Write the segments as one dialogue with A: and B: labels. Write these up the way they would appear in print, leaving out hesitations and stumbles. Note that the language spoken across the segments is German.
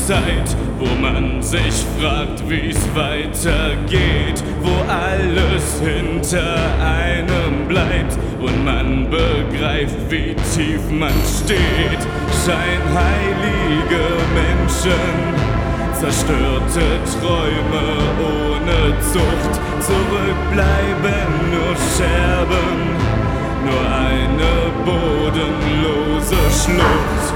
A: Zeit, wo man sich fragt, wie's weitergeht, wo alles hinter einem bleibt und man begreift, wie tief man steht. Scheinheilige Menschen, zerstörte Träume ohne Zucht, zurückbleiben nur Scherben, nur eine bodenlose Schlucht.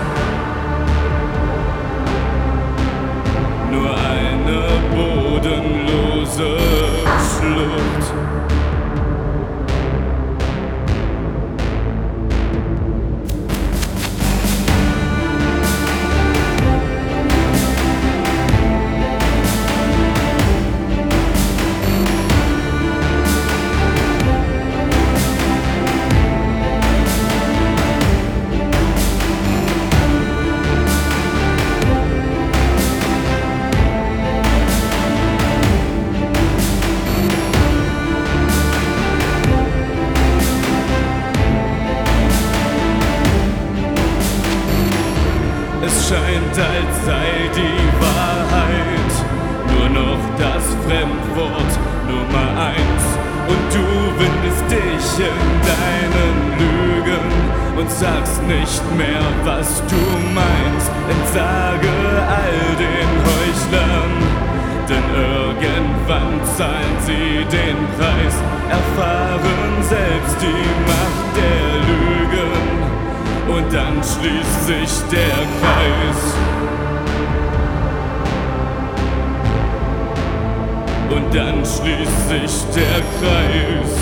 A: Nur eine bodenlose Schlucht. Es scheint, als sei die Wahrheit nur noch das Fremdwort Nummer 1. Und du windest dich in deinen Lügen und sagst nicht mehr, was du meinst. Entsage all den Heuchlern, denn irgendwann zahlen sie den Preis, erfahren selbst die Macht der Lügen. Und dann schließt sich der Kreis. Und dann schließt sich der Kreis.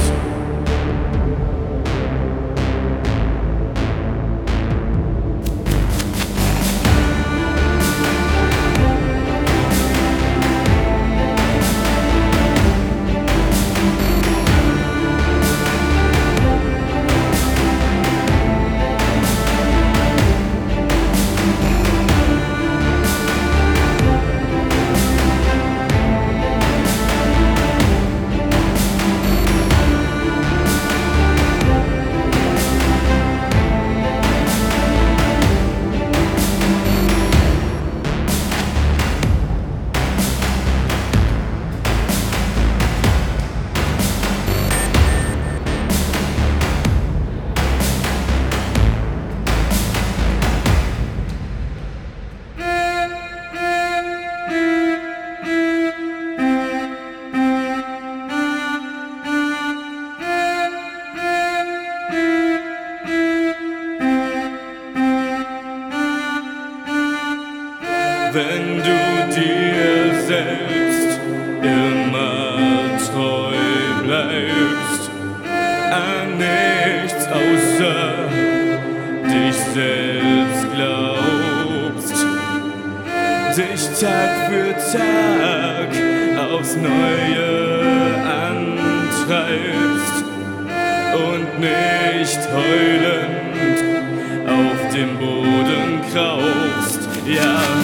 A: Wenn du dir selbst immer treu bleibst, an nichts außer dich selbst glaubst, dich Tag für Tag aufs Neue antreibst und nicht heulend auf dem Boden kraust, ja.